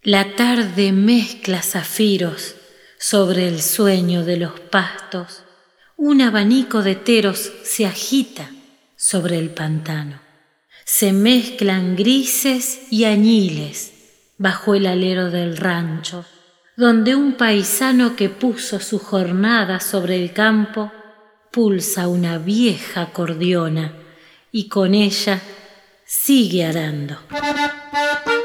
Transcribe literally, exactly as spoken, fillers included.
La tarde mezcla zafiros sobre el sueño de los pastos. Un abanico de teros se agita sobre el pantano. Se mezclan grises y añiles bajo el alero del rancho, donde un paisano que puso su jornada sobre el campo pulsa una vieja acordeona y con ella sigue arando.